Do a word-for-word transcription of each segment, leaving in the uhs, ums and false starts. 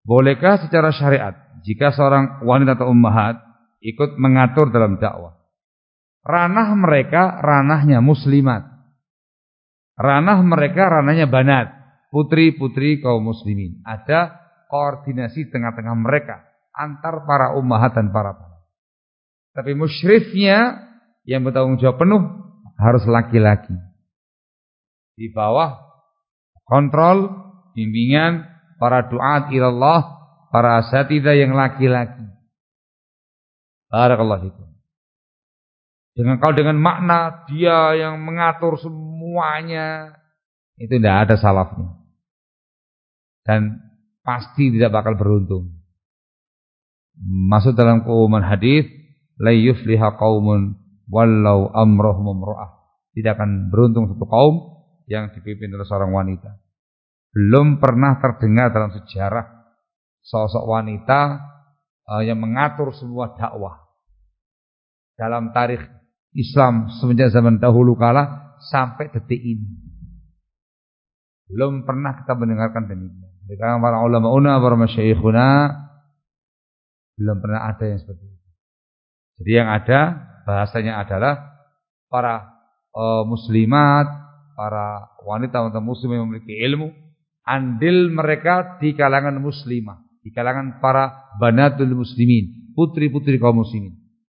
Bolehkah secara syariat jika seorang wanita atau ummahat ikut mengatur dalam dakwah? Ranah mereka ranahnya muslimat. Ranah mereka ranahnya banat, putri-putri kaum muslimin. Ada koordinasi tengah-tengah mereka antar para ummahat dan para banat. Tapi musyrifnya yang bertanggung jawab penuh harus laki-laki. Di bawah kontrol, bimbingan para duat ilallah, para asatidzah yang laki-laki. Barakallahu fikum. Dengan kalau dengan makna dia yang mengatur semuanya, itu tidak ada salafnya. Dan pasti tidak bakal beruntung. Masuk dalam keumuman hadis, la yufliha qaumun wallau amrahum imra'ah. Tidak akan beruntung satu kaum yang dipimpin oleh seorang wanita. Belum pernah terdengar dalam sejarah sosok wanita uh, yang mengatur semua dakwah dalam tarikh Islam semenjak zaman dahulu kala sampai detik ini. Belum pernah kita mendengarkan demikian. Dari kalangan para ulama-una, para masyayikhuna, belum pernah ada yang seperti itu. Jadi yang ada bahasanya adalah para uh, muslimat, para wanita atau muslim yang memiliki ilmu, andil mereka di kalangan muslimah, di kalangan para banatul muslimin, putri-putri kaum muslimin.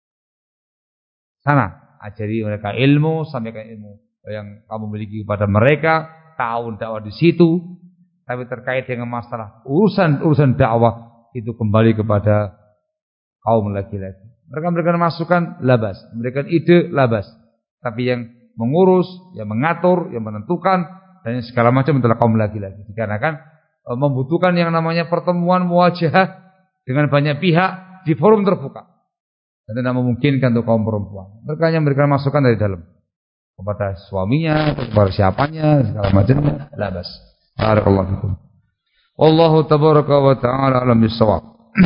Sana, ajari mereka ilmu, sampaikan ilmu yang kamu miliki kepada mereka, tahun dakwah di situ. Tapi terkait dengan masalah urusan-urusan dakwah itu kembali kepada kaum laki-laki. Mereka memberikan masukan labas, memberikan ide labas. Tapi yang mengurus, yang mengatur, yang menentukan dan segala macam adalah kaum laki-laki. Dikarenakan e, membutuhkan yang namanya pertemuan muwajahah dengan banyak pihak di forum terbuka. Dan tidak memungkinkan untuk kaum perempuan. Mereka hanya memberikan masukan dari dalam kepada suaminya, kepada siapanya, segala macamnya. Labas. Barakallahu fikum. Wallahu tabaraka wa ta'ala alam bisawab.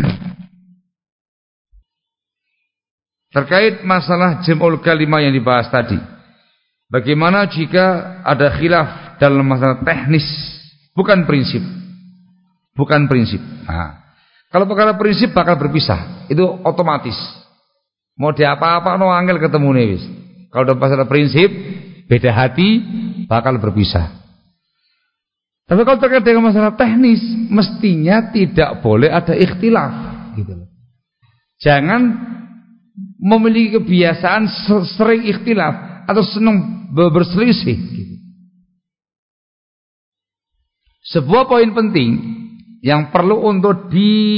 Terkait masalah jam'ul kalimah yang dibahas tadi. Bagaimana jika ada khilaf dalam masalah teknis, bukan prinsip. Bukan prinsip. Nah, kalau perkara prinsip bakal berpisah, itu otomatis. Mau diapa-apa no angel ketemu nih wis. Kalau dalam masalah prinsip, beda hati bakal berpisah. Tapi kalau terkait dengan masalah teknis, mestinya tidak boleh ada ikhtilaf, gitu loh. Jangan memiliki kebiasaan sering ikhtilaf atau senang berselisih, gitu. Sebuah poin penting yang perlu untuk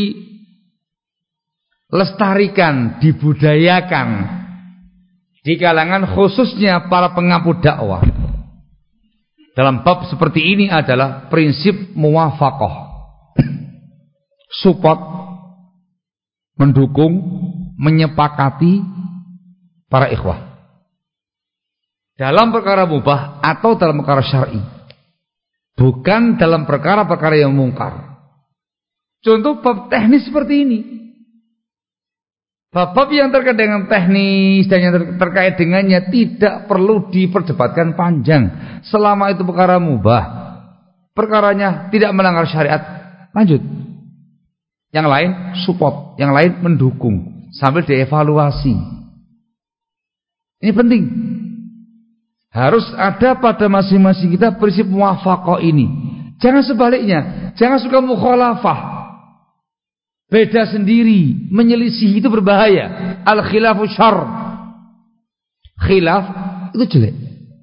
dilestarikan, dibudayakan di kalangan khususnya para pengampu dakwah dalam bab seperti ini adalah prinsip muwafaqah. Support, mendukung, menyepakati para ikhwah dalam perkara mubah atau dalam perkara syar'i, bukan dalam perkara-perkara yang mungkar. Contoh bab teknis seperti ini, bab-bab yang terkait dengan teknis dan yang terkait dengannya tidak perlu diperdebatkan panjang. Selama itu perkara mubah, perkaranya tidak melanggar syariat, lanjut. Yang lain support, yang lain mendukung sambil dievaluasi. Ini penting. Harus ada pada masing-masing kita prinsip muwafaqah ini. Jangan sebaliknya, jangan suka mukhalafah. Beda sendiri, menyelisih itu berbahaya. Al-khilafu syarr. Khilaf itu jelek.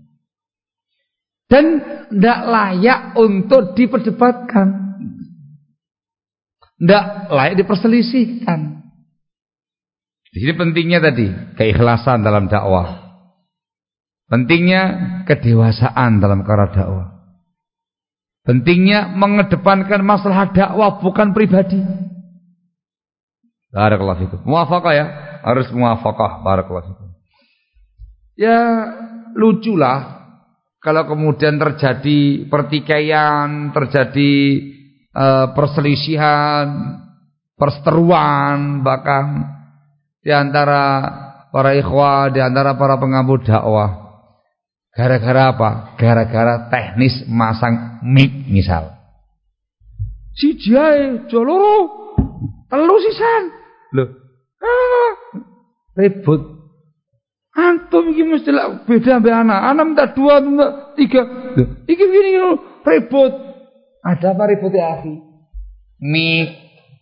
Dan tidak layak untuk diperdebatkan. Tidak layak diperselisihkan. Di sini pentingnya tadi keikhlasan dalam dakwah. Pentingnya kedewasaan dalam perkara dakwah. Pentingnya mengedepankan masalah dakwah bukan pribadi. Barakallahu fikum. Muwafaqah ya, harus muwafaqah. Barakallahu fikum. Ya luculah kalau kemudian terjadi pertikaian, terjadi uh, perselisihan, perseteruan bahkan di antara para ikhwah, di antara para pengampu dakwah. Gara-gara apa? Gara-gara teknis masang mic misal. Siji ae, aja loro. Telu sisan. Lho. Ah, ribut. Antum iki mesti beda ambek anak. Anak minta dua, minta tiga. Loh, iki gini ribut. Ada apa ribut ya, akhi? Mik.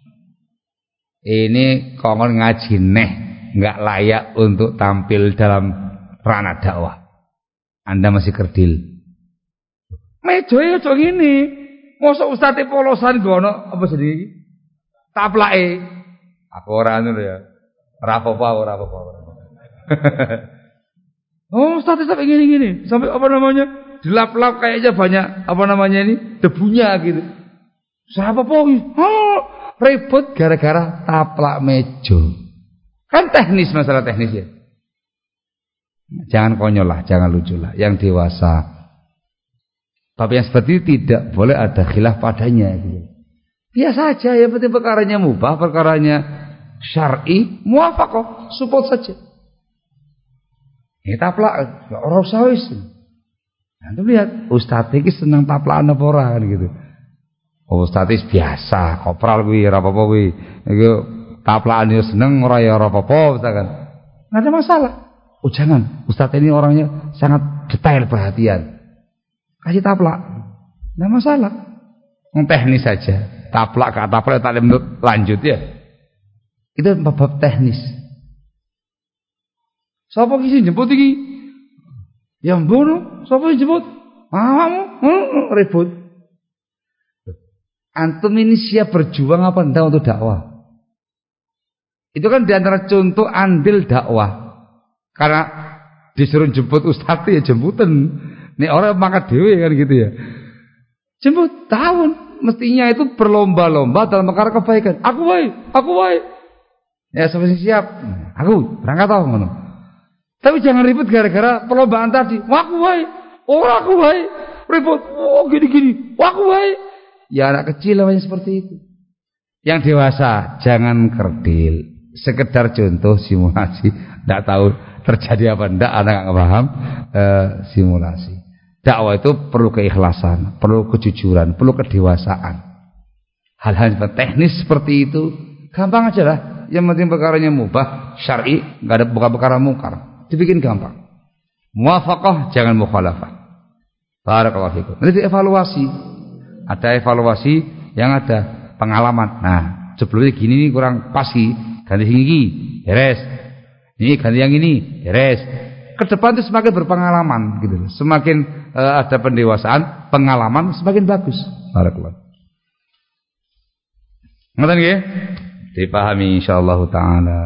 Ini kongkon ngaji neh, enggak layak untuk tampil dalam ranah dakwah. Anda masih kerdil. Mejoe aja ngene. Mosok ustaz polosan gono apa jenenge? Taplake. Aku ora anu ya. Ora apa-apa, ora apa-apa. Oh, ustaz sampai gini-gini. Sampai apa namanya? Dilap-lap kayaknya banyak apa namanya ini? Debunya gitu. Siapa pogi? Oh, ribut gara-gara taplak meja. Kan teknis, masalah teknis ya. Jangan konyol lah, jangan lucu lah. Yang dewasa. Tapi yang seperti itu tidak boleh ada khilaf padanya gitu. Biasa saja, yang penting perkaranya mubah, perkaranya syar'i, muwafaqah, support saja. Ini taplak, orang sawis. Nanti lihat, ustaz ini senang taplakan apa ora kan gitu. Oh, ustaz ini biasa, kopral kuwi ora apa-apa kuwi. Iki taplakan yo seneng ora ya ora apa-apa misalkan. Enggak ada masalah. Oh jangan, ustaz ini orangnya sangat detail perhatian. Kasih taplak, enggak masalah. Yang teknis saja. Taplak ke taplak tak lanjut ya. Itu bab teknis. Sapa ki sing jemput iki? Ya mbono, sapa sing jemput? Awakmu, hmm, ribut. Antum ini siap berjuang apa enggak untuk dakwah? Itu kan diantara contoh andil dakwah. Karena disuruh jemput ustaz ya jemputan. Nek orang mangkat dhewe kan gitu ya. Jemput tahun mestinya itu berlomba-lomba dalam perkara kebaikan. Aku wae, aku wae. Ya sampai siap. Aku berangkat tau ngono. Tapi jangan ribut gara-gara perlombaan tadi. Aku wae, ora aku wae. Ribut. Oh gini-gini. Aku wae. Ya anak kecil namanya seperti itu. Yang dewasa jangan kerdil. Sekedar contoh simulasi. Enggak tahu terjadi apa enggak, anak enggak paham e, simulasi. Dakwah itu perlu keikhlasan, perlu kejujuran, perlu kedewasaan. Hal-hal teknis seperti itu gampang aja lah. Yang penting perkaranya mubah, syar'i, enggak ada bukan perkara mungkar. Dibikin gampang. Muwafaqah, jangan mukhalafah. Barakallahu fikum. Nanti evaluasi. Ada evaluasi yang ada pengalaman. Nah, sebelumnya gini nih kurang pas sih. Ganti sini, beres. Ini ganti yang ini, beres. Ke depan itu semakin berpengalaman gitu. Semakin uh, ada pendewasaan, pengalaman semakin bagus. Barakallahu. Ngoten nggih? Dipahami insyaallah taala.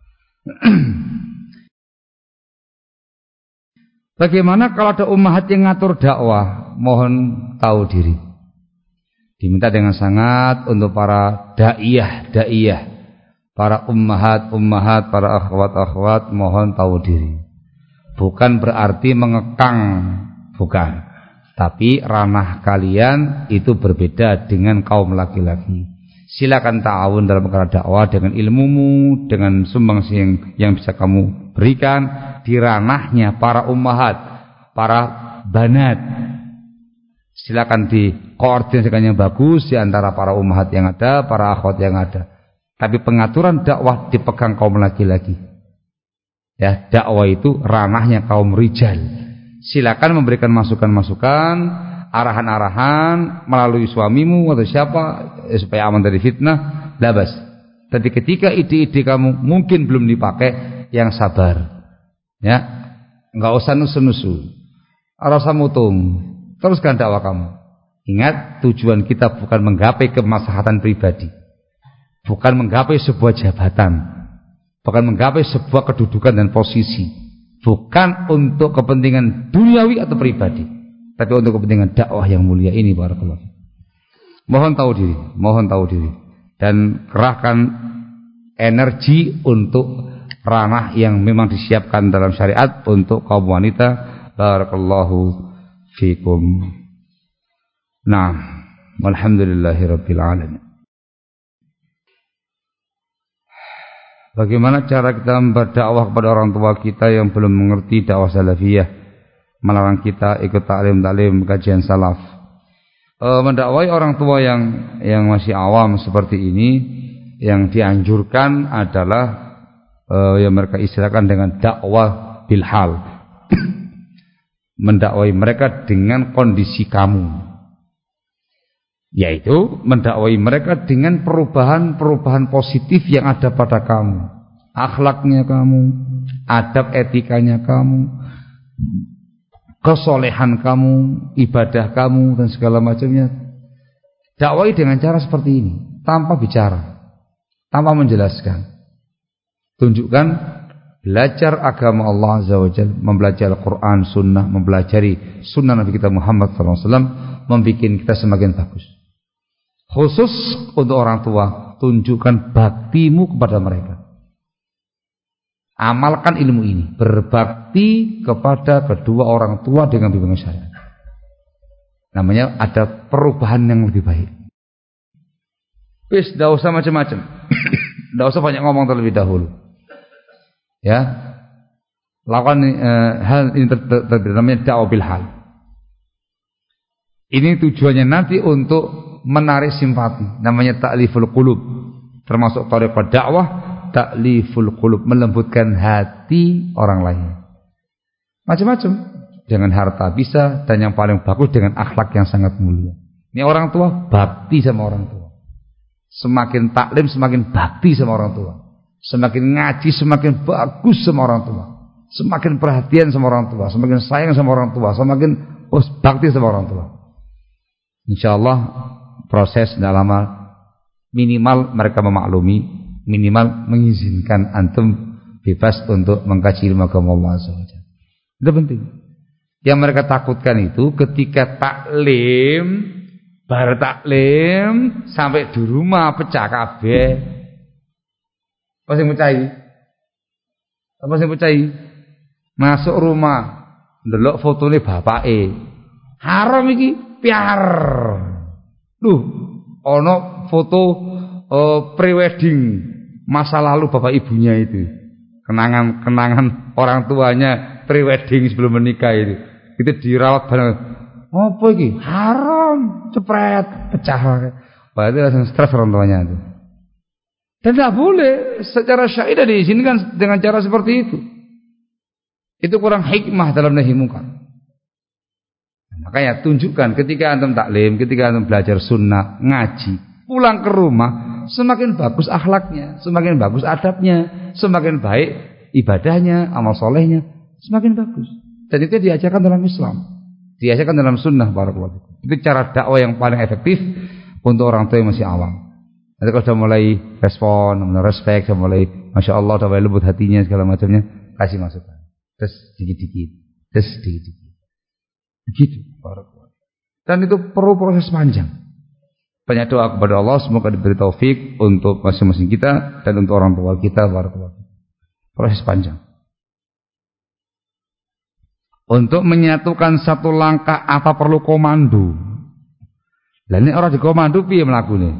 Bagaimana kalau ada ummahat yang ngatur dakwah? Mohon tahu diri. Diminta dengan sangat untuk para daiyah, daiyah, para ummahat, ummahat, para akhwat, akhwat, mohon tahu diri. Bukan berarti mengekang, bukan. Tapi ranah kalian itu berbeda dengan kaum laki-laki. Silakan ta'awun dalam perkara dakwah dengan ilmumu, dengan sumbangsi yang, yang bisa kamu berikan di ranahnya para ummahat, para banat. Silakan dikoordinasikan yang bagus di antara para ummahat yang ada, para akhwat yang ada. Tapi pengaturan dakwah dipegang kaum laki-laki. Ya, dakwah itu ranahnya kaum rijal. Silakan memberikan masukan-masukan, arahan-arahan melalui suamimu atau siapa eh, supaya aman dari fitnah, labas. Tapi ketika ide-ide kamu mungkin belum dipakai, yang sabar. Ya, enggak usah nusu-nusu. Rasa mutung. Teruskan dakwah kamu. Ingat, tujuan kita bukan menggapai kemaslahatan pribadi. Bukan menggapai sebuah jabatan. Bukan menggapai sebuah kedudukan dan posisi. Bukan untuk kepentingan duniawi atau pribadi. Tapi untuk kepentingan dakwah yang mulia ini, barakallahu. Mohon tahu diri, mohon tahu diri. Dan kerahkan energi untuk ranah yang memang disiapkan dalam syariat untuk kaum wanita. Barakallahu fikum. Nah, walhamdulillahirabbil alamin. Bagaimana cara kita berdakwah kepada orang tua kita yang belum mengerti dakwah salafiyah, melarang kita ikut taklim-taklim kajian salaf? e, mendakwai orang tua yang yang masih awam seperti ini, yang dianjurkan adalah e, yang mereka istilahkan dengan dakwah bil hal. Mendakwai mereka dengan kondisi kamu, yaitu mendakwai mereka dengan perubahan-perubahan positif yang ada pada kamu, akhlaknya kamu, adab etikanya kamu, kesolehan kamu, ibadah kamu, dan segala macamnya. Dakwai dengan cara seperti ini, tanpa bicara, tanpa menjelaskan. Tunjukkan, belajar agama Allah Azza wa Jalla, mempelajari Al-Quran, Sunnah, mempelajari Sunnah Nabi kita Muhammad sallallahu alaihi wasallam, membuat kita semakin bagus. Khusus untuk orang tua, tunjukkan baktimu kepada mereka. Amalkan ilmu ini, berbakti kepada kedua orang tua dengan bimbingan syariat. Namanya ada perubahan yang lebih baik. Wis, tidak usah macam-macam. Tidak usah banyak ngomong terlebih dahulu. Ya, lakukan eh, hal ini terjadi, namanya dakwah bil hal. Ini tujuannya nanti untuk menarik simpati, namanya ta'liful qulub. Termasuk thariqah dakwah, ta'liful qulub, melembutkan hati orang lain. Macam-macam, dengan harta bisa, dan yang paling bagus dengan akhlak yang sangat mulia. Ini orang tua bakti sama orang tua. Semakin taklim semakin bakti sama orang tua. Semakin ngaji semakin bagus sama orang tua. Semakin perhatian sama orang tua, semakin sayang sama orang tua, semakin oh, bakti sama orang tua. Insyaallah proses tidak lama, minimal mereka memaklumi, minimal mengizinkan antum bebas untuk mengkaji ilmu agama Allah Azza wa Jalla. Itu penting. Yang mereka takutkan itu ketika taklim, baru taklim sampai di rumah pecah kabeh. Apa sing pecahi? Apa sing pecahi? Masuk rumah, ndelok fotone bapake. Haram iki, piar. Duh, ono foto uh, pre-wedding masa lalu bapak ibunya itu. Kenangan-kenangan orang tuanya pre-wedding sebelum menikah itu. Itu dirawat bareng. Apa iki? Haram, cepret, pecah. Berarti langsung stres orang tuanya itu. Dan tidak boleh secara syariat diizinkan dengan cara seperti itu. Itu kurang hikmah dalam nahi mungkar. Makanya tunjukkan ketika antum taklim, ketika antum belajar sunnah, ngaji, pulang ke rumah, semakin bagus akhlaknya, semakin bagus adabnya, semakin baik ibadahnya, amal solehnya, semakin bagus. Dan itu diajarkan dalam Islam, diajarkan dalam sunnah. Barakallahu fikum. Itu cara dakwah yang paling efektif untuk orang tua yang masih awam. Nanti kalau sudah mulai respon, mulai respect, sudah mulai masya Allah, sudah mulai lembut hatinya segala macamnya, kasih masukan. Terus dikit-dikit, terus dikit-dikit. Begitu. Dan itu perlu proses panjang. Banyak doa kepada Allah, semoga diberi taufik untuk masing-masing kita dan untuk orang tua kita. Proses panjang. Untuk menyatukan satu langkah apa perlu komando? Lah ini orang di komando piye mlakune?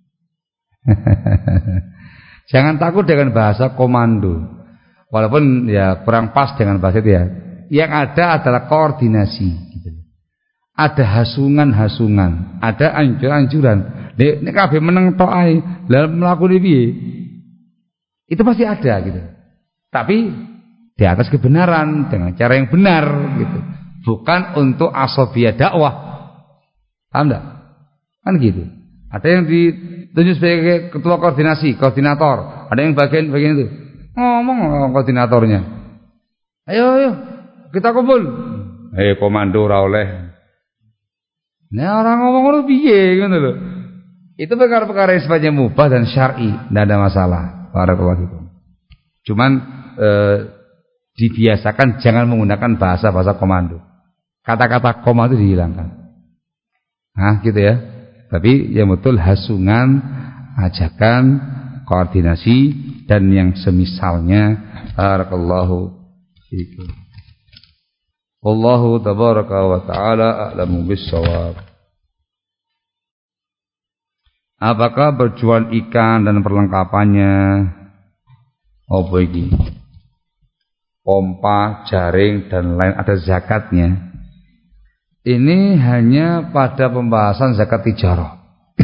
Jangan takut dengan bahasa komando. Walaupun ya kurang pas dengan bahasa itu ya. Yang ada adalah koordinasi gitu. Ada hasungan-hasungan, ada anjuran-anjuran. Nek nek kabeh meneng tok ae, lha mlakune piye? Itu pasti ada gitu. Tapi di atas kebenaran dengan cara yang benar gitu. Bukan untuk asabiyah dakwah. Paham enggak? Kan gitu. Ada yang ditunjuk sebagai ketua koordinasi, koordinator. Ada yang bagian-bagian itu. Ngomong koordinatornya. Ayo ayo kita kumpul. Eh komando ora oleh. Nah orang ngomong ngono piye ngono lho. Itu perkara-perkara yang sifatnya mubah dan syar'i, tidak ada masalah. Barakallahu fikum. Cuman eh, dibiasakan jangan menggunakan bahasa-bahasa komando. Kata-kata komando dihilangkan. Nah, gitu ya. Tapi yang betul hasungan, ajakan, koordinasi dan yang semisalnya. Barakallahu fikum. Wallahu tabaraka wa ta'ala a'lamu bis-shawab. Apakah berjual ikan dan perlengkapannya? Apa iki? Pompa, jaring dan lain ada zakatnya? ini hanya pada pembahasan zakat tijarah.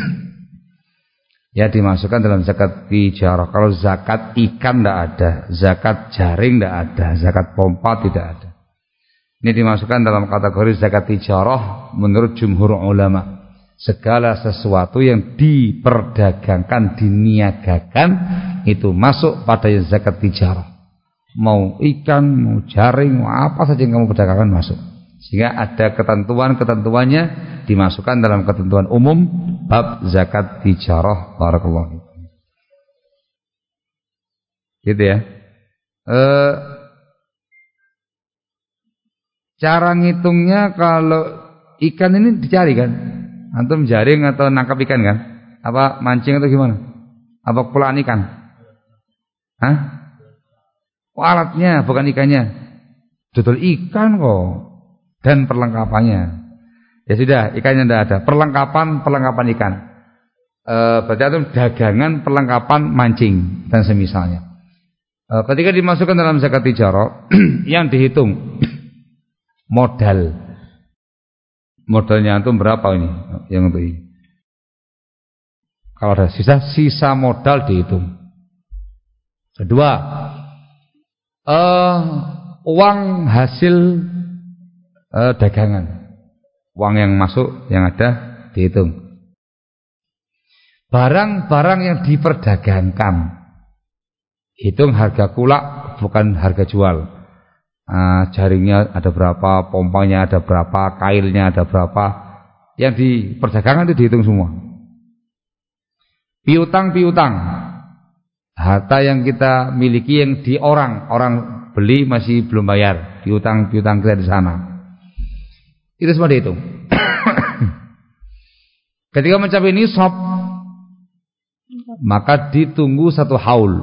Ya, dimasukkan dalam zakat tijarah. Kalau zakat ikan tidak ada, zakat jaring tidak ada, zakat pompa tidak ada. Ini dimasukkan dalam kategori zakat tijarah menurut jumhur ulama. Segala sesuatu yang diperdagangkan, diniagakan, itu masuk pada zakat tijarah. Mau ikan, mau jaring, mau apa saja yang kamu perdagangkan masuk. Sehingga ada ketentuan-ketentuannya dimasukkan dalam ketentuan umum bab zakat tijarah. Barakallahu fikum. Gitu ya. E, cara ngitungnya kalau ikan ini dicari kan? Antum jaring atau nangkap ikan kan? Apa mancing atau gimana? Apa pulaan ikan? Hah? Oh, alatnya bukan ikannya. Dodol ikan kok. Dan perlengkapannya. Ya sudah, ikannya tidak ada. Perlengkapan perlengkapan ikan. E, berarti itu dagangan perlengkapan mancing dan semisalnya. E, ketika dimasukkan dalam zakat tijarah, yang dihitung modal. Modalnya itu berapa ini? Yang untuk ini. Kalau ada sisa, sisa modal dihitung. Kedua, e, uang hasil Uh, dagangan, uang yang masuk yang ada dihitung. Barang-barang yang diperdagangkan, hitung harga kulak bukan harga jual. Uh, jaringnya ada berapa, pompanya ada berapa, kailnya ada berapa, yang diperdagangkan itu dihitung semua. Piutang-piutang, harta yang kita miliki yang di orang, orang beli masih belum bayar, piutang-piutang kita di sana. Itu semua dihitung. Ketika mencapai nisab, maka ditunggu satu haul.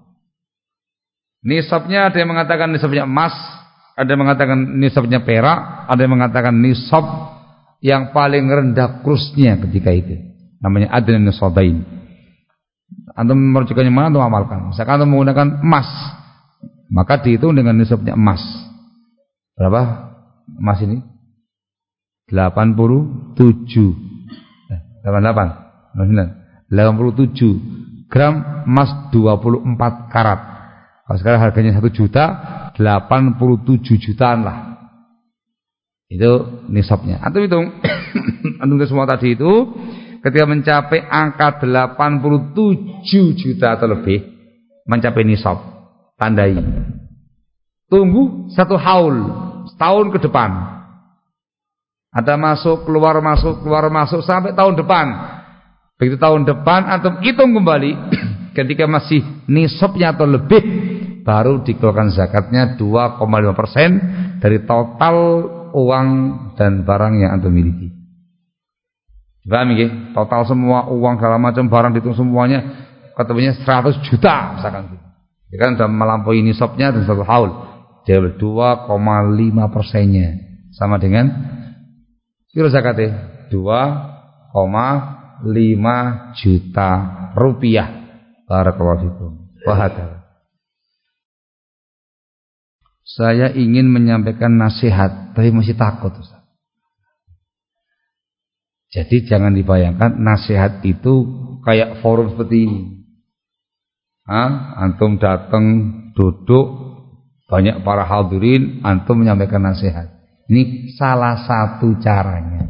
Nisabnya ada yang mengatakan nisabnya emas, ada yang mengatakan nisabnya perak, ada yang mengatakan nisab yang paling rendah kursnya ketika itu. Namanya adnan nisabain. Antum merujukannya mana untuk amalkan? Misalkan antum menggunakan emas, maka dihitung dengan nisabnya emas. Berapa emas ini? delapan puluh tujuh delapan puluh delapan delapan puluh tujuh gram emas dua puluh empat karat. Kalau sekarang harganya satu juta, delapan puluh tujuh jutaan lah. Itu nisabnya. Antum hitung, antum semua tadi itu ketika mencapai angka delapan puluh tujuh juta atau lebih, mencapai nisab, tandai. Tunggu satu haul, setahun ke depan. Ada masuk, keluar masuk, keluar masuk sampai tahun depan. Begitu tahun depan antum hitung kembali ketika masih nisabnya atau lebih, baru dikeluarkan zakatnya dua koma lima persen dari total uang dan barang yang antum miliki. Paham nggih? Total semua uang segala macam barang dihitung semuanya ketemunya seratus juta misalkan. Ya kan sudah melampaui nisabnya dan satu haul. Dia dua koma lima persennya sama dengan kira zakatnya dua koma lima juta rupiah. Barakallahu fikum. Wahada. Saya ingin menyampaikan nasihat, tapi masih takut, Ustaz. Jadi jangan dibayangkan nasihat itu kayak forum seperti ini. Hah? Antum datang, duduk, banyak para hadirin, antum menyampaikan nasihat. Ini salah satu caranya.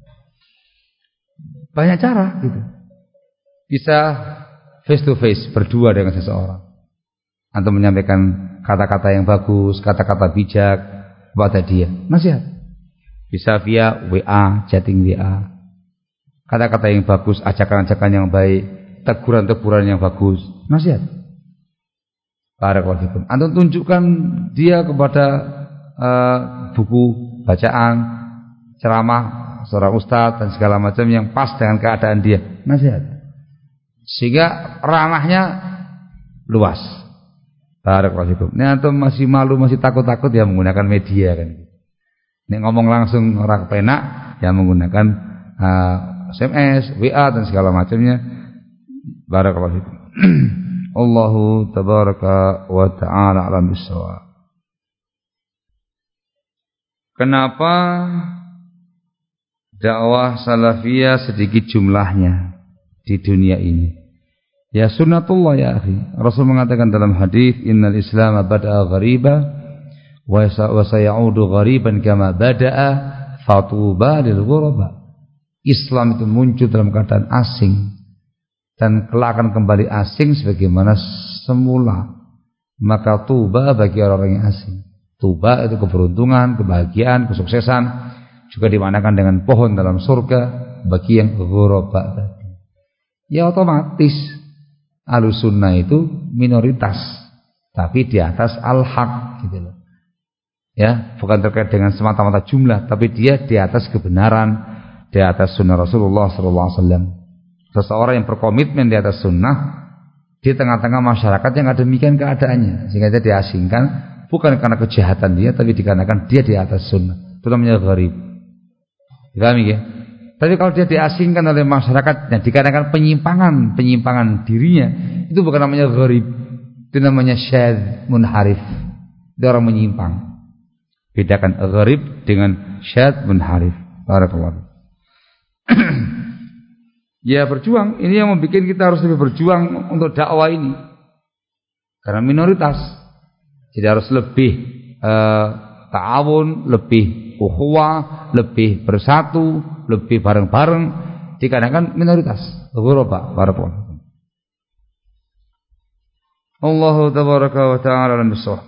Banyak cara gitu. Bisa face to face, berdua dengan seseorang. Antum menyampaikan kata-kata yang bagus, kata-kata bijak kepada dia. Nasihat. Bisa via W A, chatting W A. Kata-kata yang bagus, ajakan-ajakan yang baik, teguran-teguran yang bagus. Nasihat. Barakallahu fikum. Antum tunjukkan dia kepada uh, buku bacaan, ceramah seorang ustaz dan segala macam yang pas dengan keadaan dia. Nasihat. Sehingga ranahnya luas. Barakallahu fikum. Ini antum masih malu, masih takut-takut ya menggunakan media kan. Ini ngomong langsung orang kepenak ya menggunakan uh, S M S, W A dan segala macamnya. Barakallahu fikum. Allahu tabaraka wa ta'ala alam bisawab. Kenapa dakwah salafiyah sedikit jumlahnya di dunia ini. Ya sunnatullah ya akhi. Rasul mengatakan dalam hadis, innal Islam bada'a ghariba wa sayaudu ghariban kama bada'a fatuba lil ghuraba. Islam itu muncul dalam keadaan asing dan kelak akan kembali asing sebagaimana semula. Maka tuba bagi orang-orang yang asing. Tuba itu keberuntungan, kebahagiaan, kesuksesan, juga dimanakan dengan pohon dalam surga bagi yang ghuraba tadi. Ya otomatis Ahlussunnah itu minoritas, tapi di atas al-haq gitu loh. Ya, bukan terkait dengan semata-mata jumlah, tapi dia di atas kebenaran, di atas sunnah Rasulullah sallallahu alaihi wasallam. Seseorang yang berkomitmen di atas sunnah di tengah-tengah masyarakat yang ada demikian keadaannya, sehingga dia diasingkan bukan karena kejahatan dia, tapi dikarenakan dia di atas sunnah. Itu namanya gharib. Pahami ya? Tapi kalau dia diasingkan oleh masyarakat, nah, dikarenakan penyimpangan, penyimpangan dirinya, itu bukan namanya gharib, itu namanya syadz munharif. Itu orang menyimpang. Bedakan gharib dengan syadz munharif. Barakallahu. Ya berjuang, ini yang membuat kita harus lebih berjuang untuk dakwah ini. Karena minoritas. Jadi harus lebih uh, ta'awun, lebih ukhuwah, lebih bersatu, lebih bareng-bareng, dikarenakan minoritas. Ghuraba, barakallahu. Allahu tabaraka wa ta'ala alam bissawab.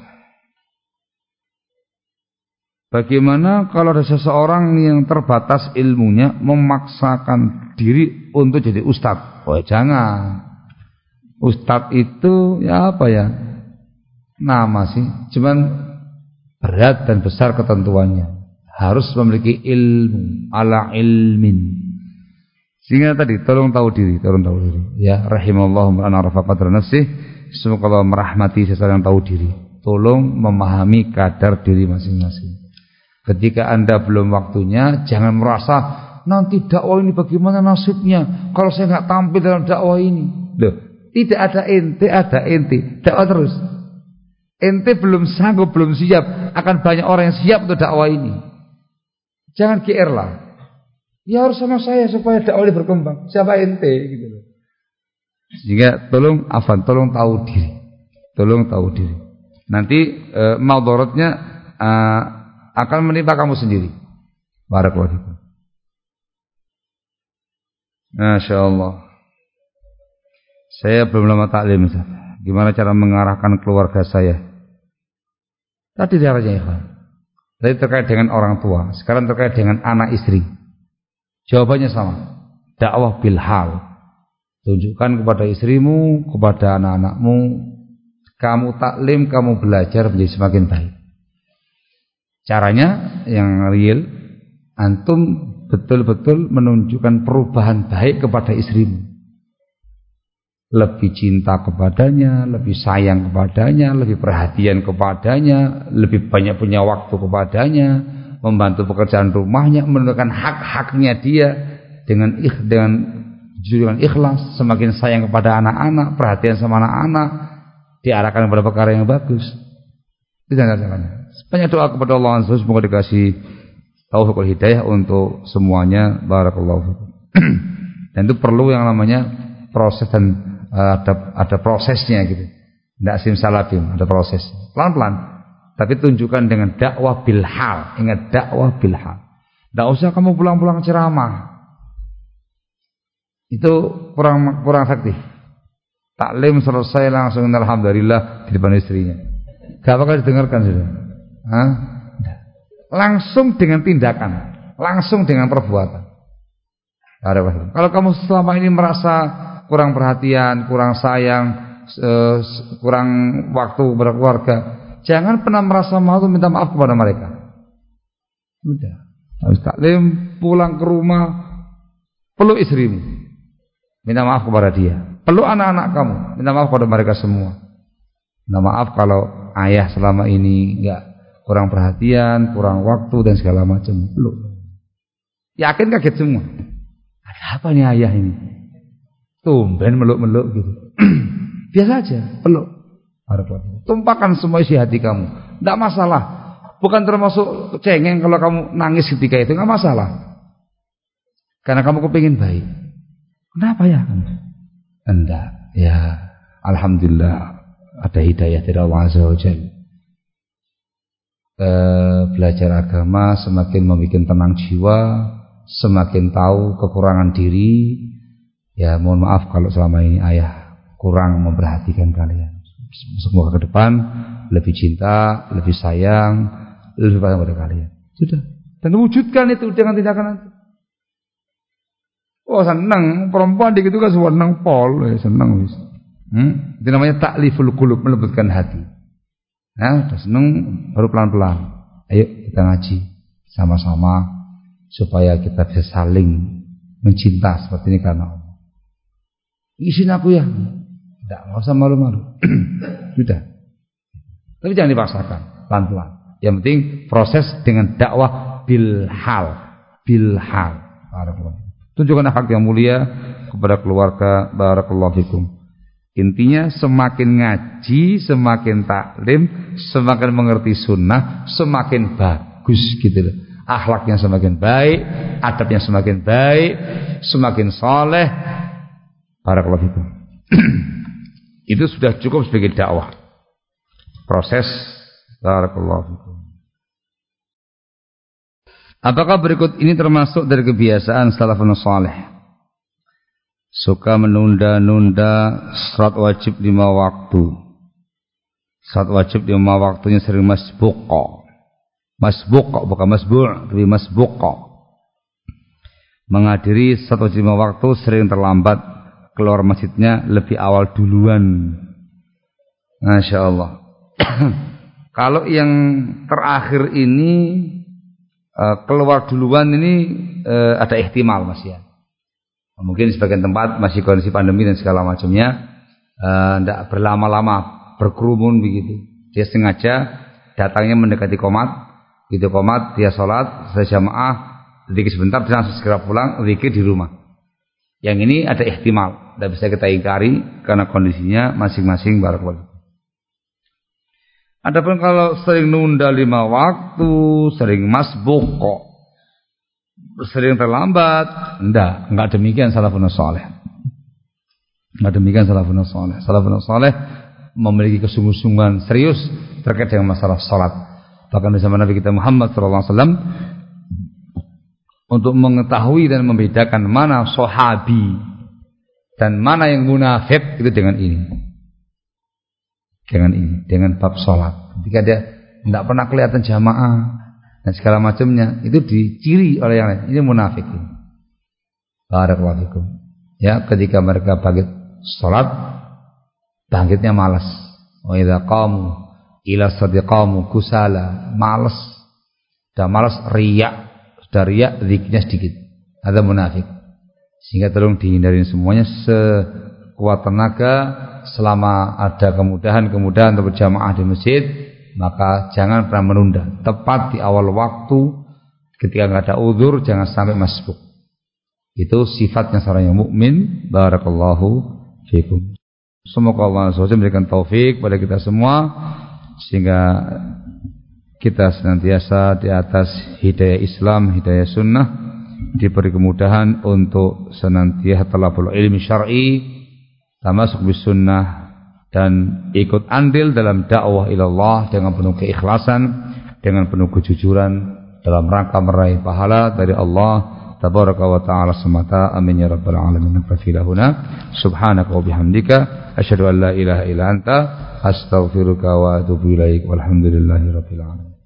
Bagaimana kalau ada seseorang yang terbatas ilmunya memaksakan diri untuk jadi ustadz? Oh jangan. Ustadz itu ya apa ya? Nama sih, cuman berat dan besar ketentuannya. Harus memiliki ilmu ala ilmin. Sehingga tadi tolong tahu diri, tolong tahu diri. Ya, rahimallahu man arafa qadra nafsih. Semoga Allah merahmati seseorang yang tahu diri. Tolong memahami kadar diri masing-masing. Ketika Anda belum waktunya, jangan merasa nanti dakwah ini bagaimana nasibnya kalau saya nggak tampil dalam dakwah ini. Loh, tidak ada ente, ada ente. Dakwah terus. Ente belum sanggup, belum siap, akan banyak orang yang siap untuk dakwah ini. Jangan G R lah. Ya harus sama saya supaya dakwah ini berkembang. Siapa ente gitu loh. Sehingga tolong afan, tolong tahu diri. Tolong tahu diri. Nanti e, madaratnya e, akan menimpa kamu sendiri. Barakallahu fikum. Masya Allah. Saya belum lama taklim. Gimana cara mengarahkan keluarga saya? Tadi caranya ikhwan. Tadi terkait dengan orang tua. Sekarang terkait dengan anak istri. Jawabannya sama. Dakwah bil hal. Tunjukkan kepada istrimu, kepada anak-anakmu. Kamu taklim, kamu belajar menjadi semakin baik. Caranya yang real, antum betul-betul menunjukkan perubahan baik kepada istrimu. Lebih cinta kepadanya, lebih sayang kepadanya, lebih perhatian kepadanya, lebih banyak punya waktu kepadanya, membantu pekerjaan rumahnya, menunjukkan hak-haknya dia dengan ikh, dengan dengan ikhlas, semakin sayang kepada anak-anak, perhatian sama anak-anak, diarahkan kepada perkara yang bagus. Itu caranya. Banyak doa kepada Allah Azza wa Jalla, semoga dikasih taufik wal hidayah untuk semuanya. Barakallahu fikum. Dan itu perlu yang namanya proses dan uh, ada ada prosesnya gitu. Tidak simsalabim, ada proses. Pelan-pelan. Tapi tunjukkan dengan dakwah bil hal. Ingat dakwah bil hal. Tidak usah kamu pulang-pulang ceramah. Itu kurang kurang efektif. Taklim selesai langsung alhamdulillah di depan istrinya. Gak bakal didengarkan sudah. Hah? Langsung dengan tindakan, langsung dengan perbuatan. Kalau kamu selama ini merasa kurang perhatian, kurang sayang, kurang waktu berkeluarga, jangan pernah merasa malu minta maaf kepada mereka. Udah, habis taklim pulang ke rumah, peluk istrimu, minta maaf kepada dia. Peluk anak-anak kamu, minta maaf kepada mereka semua. Minta maaf kalau ayah selama ini enggak kurang perhatian, kurang waktu dan segala macam. Peluk. Yakin kaget semua. Ada apa nih ayah ini? Tumben meluk-meluk gitu. Biasa aja, peluk. Tumpahkan semua isi hati kamu. Enggak masalah. Bukan termasuk cengeng kalau kamu nangis ketika itu, enggak masalah. Karena kamu kepingin baik. Kenapa ya? Enggak. Ya, alhamdulillah ada hidayah dari Allah Azza wa Jalla. Eh, belajar agama semakin membuat tenang jiwa, semakin tahu kekurangan diri. Ya, mohon maaf kalau selama ini ayah kurang memperhatikan kalian. Semoga ke depan lebih cinta, lebih sayang, lebih sayang pada kalian. Sudah. Dan wujudkan itu dengan tindakan nanti. Oh senang, perempuan dikit itu kan senang pol, ya, senang wis. Hmm? Itu namanya takliful qulub, melembutkan hati. Nah, udah senang baru pelan-pelan. Ayo kita ngaji sama-sama supaya kita bisa saling mencinta seperti ini karena Allah. Isin aku ya. Tidak, nggak usah malu-malu. Sudah. Tapi jangan dipaksakan, pelan-pelan. Yang penting proses dengan dakwah bil hal, bil hal. Tunjukkan akhlak yang mulia kepada keluarga. Barakallahu fikum. Intinya semakin ngaji, semakin taklim, semakin mengerti sunnah, semakin bagus gitu loh. Akhlaknya semakin baik, adabnya semakin baik, semakin soleh. Barakallahu fikum. Itu sudah cukup sebagai dakwah. Proses. Barakallahu fikum. Apakah berikut ini termasuk dari kebiasaan salafun salih? Suka menunda-nunda salat wajib lima waktu. Salat wajib lima waktunya sering masbuqa. Masbuqa bukan masbu', tapi masbuqa. Menghadiri salat wajib lima waktu sering terlambat, keluar masjidnya lebih awal duluan. Masya Allah. Kalau yang terakhir ini keluar duluan ini ada ihtimal Mas ya. Mungkin di sebagian tempat masih kondisi pandemi dan segala macamnya, tidak uh, berlama-lama berkerumun begitu. Dia sengaja datangnya mendekati qomat, gitu qomat dia sholat, selesai jamaah, sedikit sebentar dia langsung segera pulang, zikir di rumah. Yang ini ada ihtimal, tidak bisa kita ingkari karena kondisinya masing-masing. Barakallahu. Adapun kalau sering nunda lima waktu, sering masbuk kok, sering terlambat, enggak, enggak demikian salafun saleh. Enggak demikian salafun saleh. Salafun saleh memiliki kesungguh-sungguhan serius terkait dengan masalah salat. Bahkan di zaman Nabi kita Muhammad sallallahu alaihi wasallam untuk mengetahui dan membedakan mana sahabi dan mana yang munafik itu dengan ini. Dengan ini, dengan bab salat. Ketika dia enggak pernah kelihatan jamaah dan segala macamnya, itu diciri oleh yang lain. Ini munafik. Barakallahu fikum. Ya, ketika mereka bangkit salat, bangkitnya malas. Wa idza qamu ila sadiqamu kusala, malas. Sudah malas, riya. Sudah riya, zikirnya sedikit. Ada munafik. Sehingga tolong dihindarin semuanya sekuat tenaga. Selama ada kemudahan-kemudahan untuk berjamaah di masjid, maka jangan pernah menunda. Tepat di awal waktu, ketika nggak ada uzur, jangan sampai masbuk. Itu sifatnya seorang yang mukmin. Barakallahu fikum. Semoga Allah subhanahu wa taala memberikan taufik pada kita semua, sehingga kita senantiasa di atas hidayah Islam, hidayah sunnah, diberi kemudahan untuk senantiasa talabul ilmi syar'i, tamasuk bis sunnah, dan ikut andil dalam dakwah ilallah dengan penuh keikhlasan, dengan penuh kejujuran dalam rangka meraih pahala dari Allah tabaraka wa ta'ala semata. Amin ya rabbal alamin. Nafilahuna subhanaka wa bihamdika asyhadu an la ilaha illa anta astaghfiruka wa atubu ilaik. Walhamdulillahi rabbil alamin.